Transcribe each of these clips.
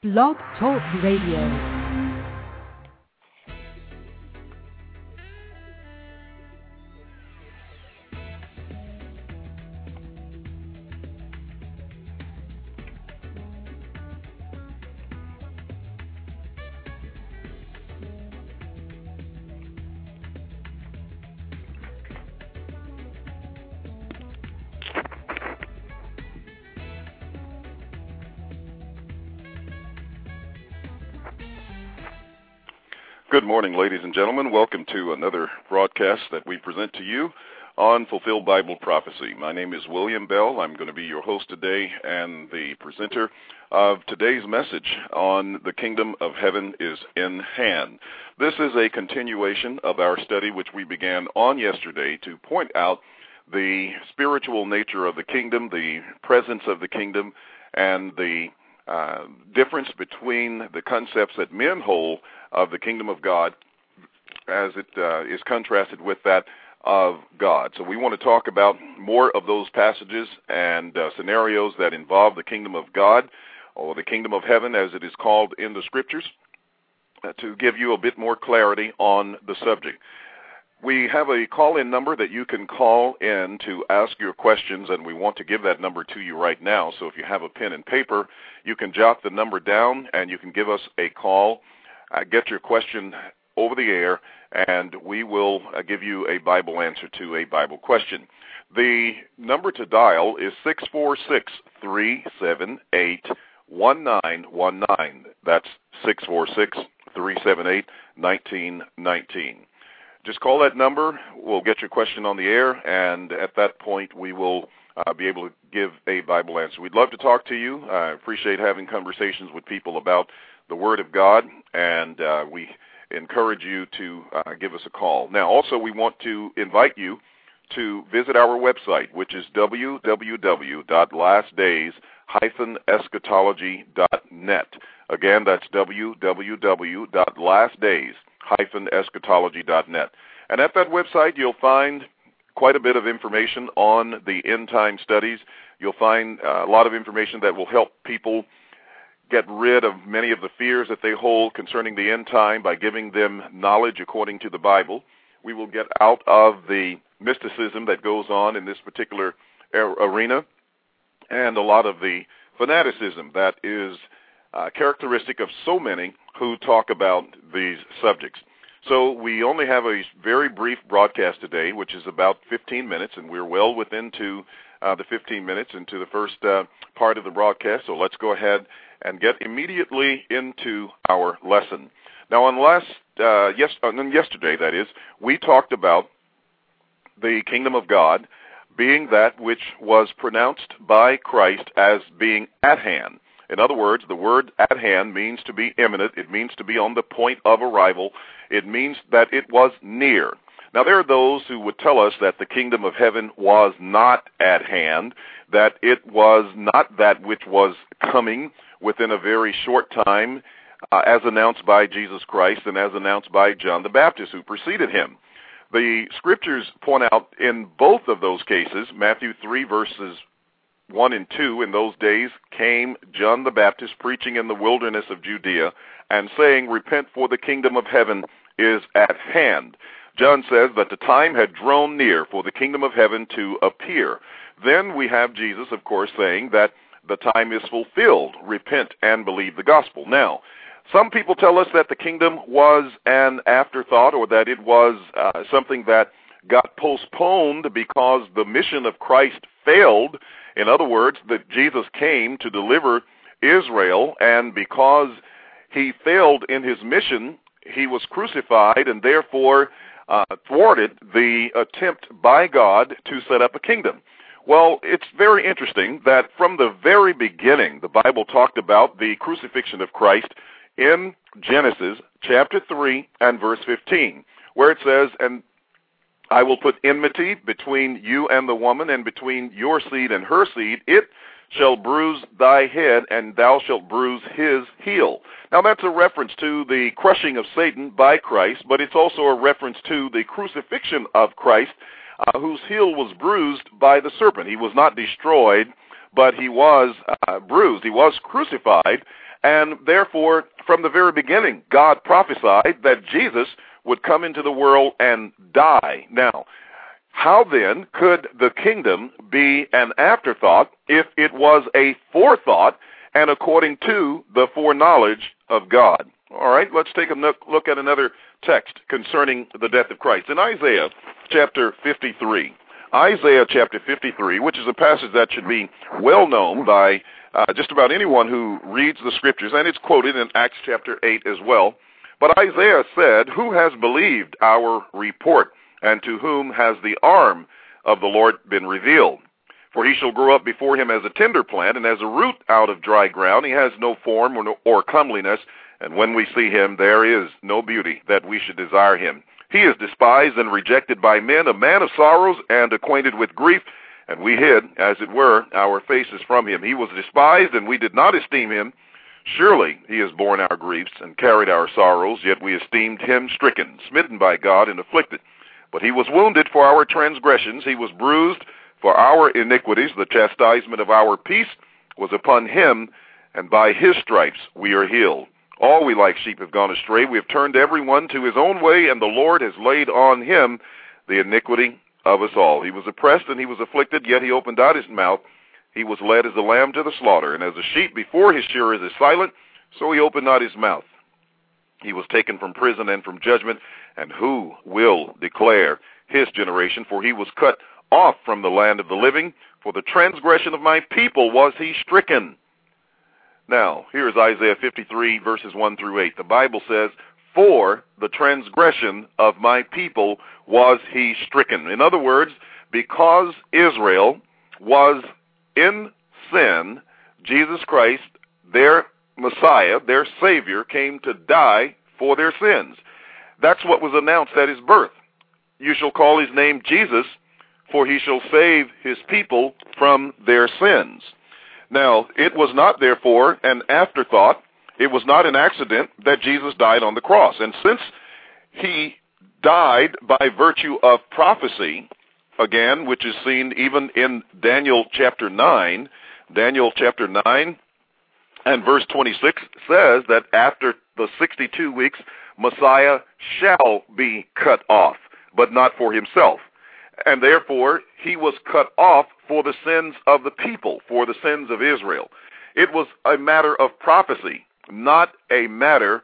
Blog Talk Radio. Good morning, ladies and gentlemen. Welcome to another broadcast that we present to you on Fulfilled Bible Prophecy. My name is William Bell. I'm going to be your host today and the presenter of today's message on the Kingdom of Heaven is in Hand. This is a continuation of our study which we began on yesterday to point out the spiritual nature of the kingdom, the presence of the kingdom, and the difference between the concepts that men hold of the kingdom of God as it is contrasted with that of God. So we want to talk about more of those passages and scenarios that involve the kingdom of God, or the kingdom of heaven as it is called in the scriptures, to give you a bit more clarity on the subject. We have a call-in number that you can call in to ask your questions, and we want to give that number to you right now. So if you have a pen and paper, you can jot the number down, and you can give us a call, get your question over the air, and we will give you a Bible answer to a Bible question. The number to dial is 646-378-1919. That's 646-378-1919. Just call that number. We'll get your question on the air, and at that point, we will be able to give a Bible answer. We'd love to talk to you. I appreciate having conversations with people about the Word of God, and we encourage you to give us a call. Now, also, we want to invite you to visit our website, which is www.lastdays-eschatology.net. Again, that's www.lastdays-eschatology.net. And at that website, you'll find quite a bit of information on the end-time studies. You'll find a lot of information that will help people get rid of many of the fears that they hold concerning the end time by giving them knowledge according to the Bible. We will get out of the mysticism that goes on in this particular arena and a lot of the fanaticism that is characteristic of so many who talk about these subjects. So we only have a very brief broadcast today, which is about 15 minutes, and we're well within the 15 minutes into the first part of the broadcast. So let's go ahead and get immediately into our lesson. Now, on yesterday, that is, we talked about the kingdom of God being that which was pronounced by Christ as being at hand. In other words, the word at hand means to be imminent. It means to be on the point of arrival. It means that it was near. Now, there are those who would tell us that the kingdom of heaven was not at hand, that it was not that which was coming within a very short time, as announced by Jesus Christ and as announced by John the Baptist, who preceded him. The scriptures point out in both of those cases, Matthew 3, verses 1 and 2, in those days came John the Baptist preaching in the wilderness of Judea and saying, "Repent, for the kingdom of heaven is at hand." John says that the time had drawn near for the kingdom of heaven to appear. Then we have Jesus, of course, saying that the time is fulfilled. Repent and believe the gospel. Now, some people tell us that the kingdom was an afterthought, or that it was something that got postponed because the mission of Christ failed. In other words, that Jesus came to deliver Israel, and because he failed in his mission, he was crucified and therefore thwarted the attempt by God to set up a kingdom. Well, it's very interesting that from the very beginning, the Bible talked about the crucifixion of Christ in Genesis chapter 3 and verse 15, where it says, "And I will put enmity between you and the woman, and between your seed and her seed. It shall bruise thy head, and thou shalt bruise his heel." Now, that's a reference to the crushing of Satan by Christ, but it's also a reference to the crucifixion of Christ, whose heel was bruised by the serpent. He was not destroyed, but he was bruised. He was crucified, And therefore, from the very beginning, God prophesied that Jesus would come into the world and die. Now, how then could the kingdom be an afterthought if it was a forethought and according to the foreknowledge of God? All right, let's take a look at another text concerning the death of Christ. In Isaiah chapter 53, Isaiah chapter 53, which is a passage that should be well known by just about anyone who reads the scriptures, and it's quoted in Acts chapter 8 as well. But Isaiah said, "Who has believed our report, and to whom has the arm of the Lord been revealed? For he shall grow up before him as a tender plant, and as a root out of dry ground. He has no form or comeliness, and when we see him, there is no beauty that we should desire him. He is despised and rejected by men, a man of sorrows and acquainted with grief, and we hid, as it were, our faces from him. He was despised, and we did not esteem him. Surely he has borne our griefs and carried our sorrows, yet we esteemed him stricken, smitten by God, and afflicted. But he was wounded for our transgressions, he was bruised for our iniquities. The chastisement of our peace was upon him, and by his stripes we are healed. All we like sheep have gone astray. We have turned every one to his own way, and the Lord has laid on him the iniquity of us all. He was oppressed and he was afflicted, yet he opened not his mouth. He was led as a lamb to the slaughter, and as a sheep before his shearers is silent, so he opened not his mouth. He was taken from prison and from judgment, and who will declare his generation? For he was cut off from the land of the living. For the transgression of my people was he stricken." Now, here's Isaiah 53, verses 1 through 8. The Bible says, "For the transgression of my people was he stricken." In other words, because Israel was in sin, Jesus Christ, their Messiah, their Savior, came to die for their sins. That's what was announced at his birth. "You shall call his name Jesus, for he shall save his people from their sins." Now, it was not, therefore, an afterthought. It was not an accident that Jesus died on the cross. And since he died by virtue of prophecy, again, which is seen even in Daniel chapter 9, Daniel chapter 9 and verse 26 says that after the 62 weeks, Messiah shall be cut off, but not for himself. And therefore, he was cut off for the sins of the people, for the sins of Israel. It was a matter of prophecy, not a matter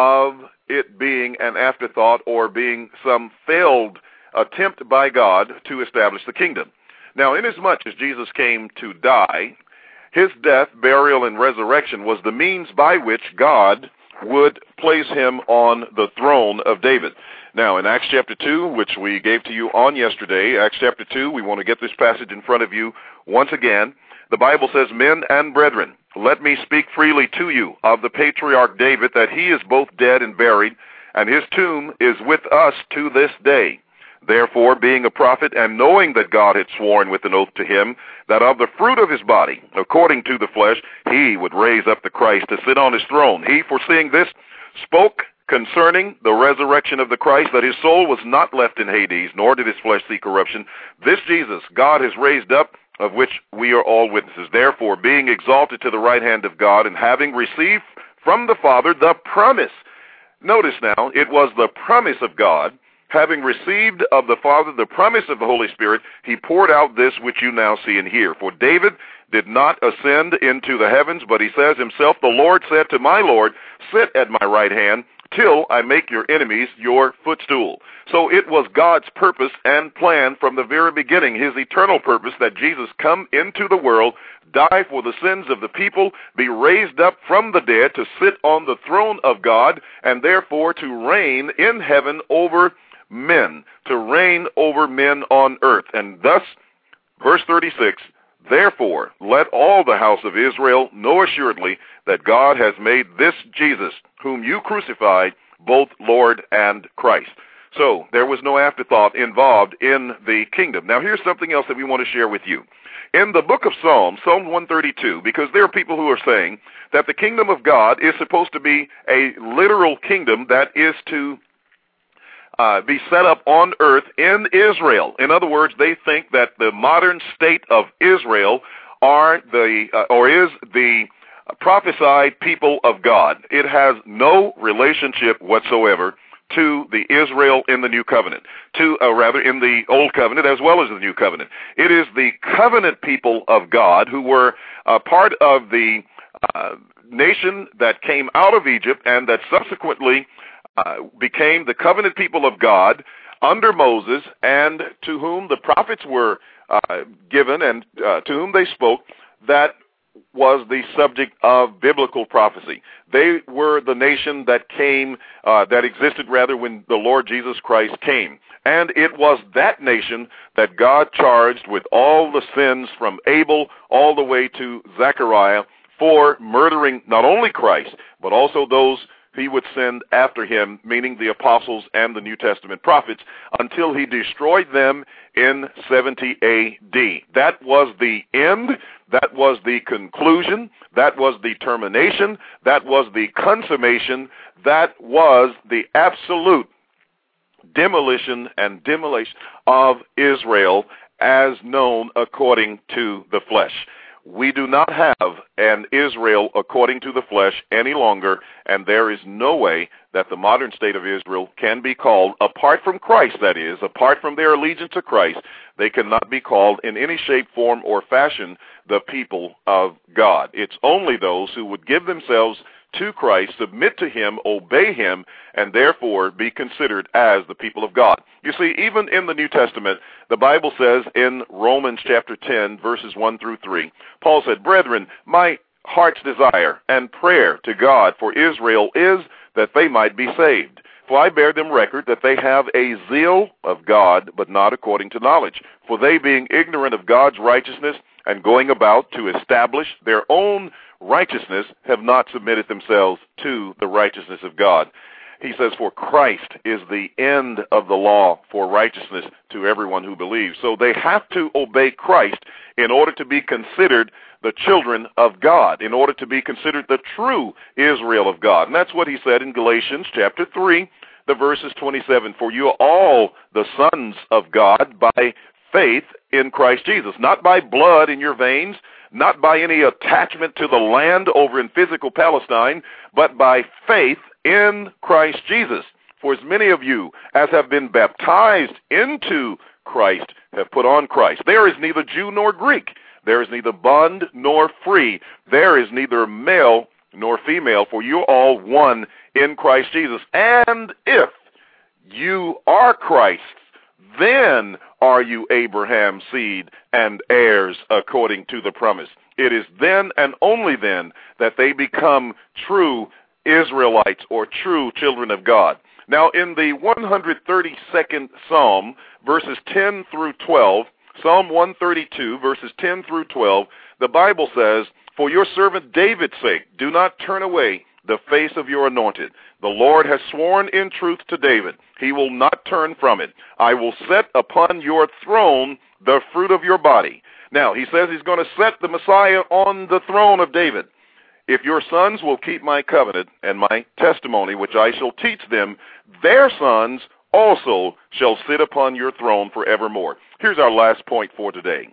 of it being an afterthought or being some failed attempt by God to establish the kingdom. Now, inasmuch as Jesus came to die, his death, burial, and resurrection was the means by which God would place him on the throne of David. Now, in Acts chapter 2, which we gave to you on yesterday, Acts chapter 2, we want to get this passage in front of you once again. The Bible says, "Men and brethren, let me speak freely to you of the patriarch David, that he is both dead and buried, and his tomb is with us to this day. Therefore, being a prophet, and knowing that God had sworn with an oath to him, that of the fruit of his body, according to the flesh, he would raise up the Christ to sit on his throne. He, foreseeing this, spoke concerning the resurrection of the Christ, that his soul was not left in Hades, nor did his flesh see corruption. This Jesus God has raised up, of which we are all witnesses. Therefore, being exalted to the right hand of God, and having received from the Father the promise." Notice now, it was the promise of God. "Having received of the Father the promise of the Holy Spirit, he poured out this which you now see and hear. For David did not ascend into the heavens, but he says himself, the Lord said to my Lord, sit at my right hand, till I make your enemies your footstool." So it was God's purpose and plan from the very beginning, his eternal purpose, that Jesus come into the world, die for the sins of the people, be raised up from the dead to sit on the throne of God, and therefore to reign in heaven over men, to reign over men on earth. And thus, verse 36, "Therefore let all the house of Israel know assuredly that God has made this Jesus, whom you crucified, both Lord and Christ." So there was no afterthought involved in the kingdom. Now here's something else that we want to share with you. In the book of Psalms, Psalm 132, because there are people who are saying that the kingdom of God is supposed to be a literal kingdom that is to be set up on earth in Israel. In other words, they think that the modern state of Israel is the prophesied people of God. It has no relationship whatsoever to the Israel in the New Covenant, rather in the Old Covenant as well as the New Covenant. It is the covenant people of God who were part of the nation that came out of Egypt and that subsequently became the covenant people of God under Moses, and to whom the prophets were given and to whom they spoke. That was the subject of biblical prophecy. They were the nation that came, that existed rather when the Lord Jesus Christ came. And it was that nation that God charged with all the sins from Abel all the way to Zechariah for murdering not only Christ, but also those he would send after him, meaning the apostles and the New Testament prophets, until he destroyed them in 70 A.D. That was the end. That was the conclusion. That was the termination. That was the consummation. That was the absolute demolition of Israel as known according to the flesh. We do not have an Israel according to the flesh any longer, and there is no way that the modern state of Israel can be called, apart from Christ, that is, apart from their allegiance to Christ, they cannot be called in any shape, form, or fashion the people of God. It's only those who would give themselves to Christ, submit to him, obey him, and therefore be considered as the people of God. You see, even in the New Testament, the Bible says in Romans chapter 10, verses 1 through 3, Paul said, "Brethren, my heart's desire and prayer to God for Israel is that they might be saved. For I bear them record that they have a zeal of God, but not according to knowledge. For they, being ignorant of God's righteousness and going about to establish their own righteousness, have not submitted themselves to the righteousness of God." He says, "For Christ is the end of the law for righteousness to everyone who believes." So they have to obey Christ in order to be considered the children of God, in order to be considered the true Israel of God. And that's what he said in Galatians chapter 3, the verses 27. "For you are all the sons of God by faith in Christ Jesus," not by blood in your veins, not by any attachment to the land over in physical Palestine, but by faith in Christ Jesus. "For as many of you as have been baptized into Christ have put on Christ. There is neither Jew nor Greek. There is neither bond nor free. There is neither male nor female, for you are all one in Christ Jesus. And if you are Christ's, then are you Abraham's seed and heirs according to the promise." It is then and only then that they become true Israelites or true children of God. Now, in the 132nd Psalm, verses 10 through 12, Psalm 132, verses 10 through 12, the Bible says, "For your servant David's sake, do not turn away the face of your anointed. The Lord has sworn in truth to David. He will not turn from it. I will set upon your throne the fruit of your body." Now, he says he's going to set the Messiah on the throne of David. "If your sons will keep my covenant and my testimony, which I shall teach them, their sons also shall sit upon your throne forevermore." Here's our last point for today.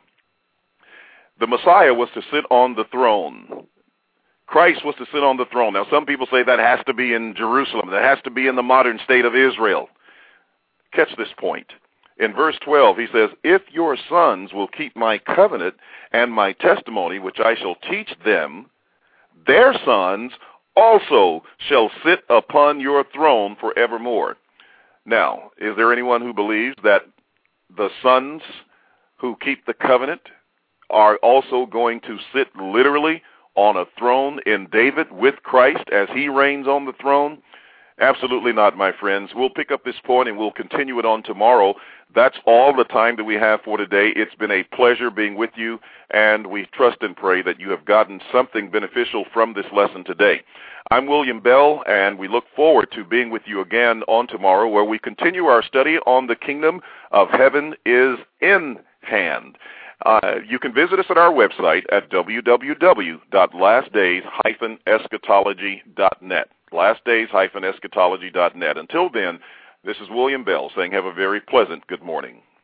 The Messiah was to sit on the throne. Christ was to sit on the throne. Now, some people say that has to be in Jerusalem. That has to be in the modern state of Israel. Catch this point. In verse 12, he says, "If your sons will keep my covenant and my testimony, which I shall teach them, their sons also shall sit upon your throne forevermore." Now, is there anyone who believes that the sons who keep the covenant are also going to sit literally on a throne in David with Christ as he reigns on the throne? Absolutely not, my friends. We'll pick up this point and we'll continue it on tomorrow. That's all the time that we have for today. It's been a pleasure being with you, and we trust and pray that you have gotten something beneficial from this lesson today. I'm William Bell, and we look forward to being with you again on tomorrow, where we continue our study on the kingdom of heaven is in hand. You can visit us at our website at www.lastdays-eschatology.net. lastdays-eschatology.net. Until then, this is William Bell saying have a very pleasant good morning.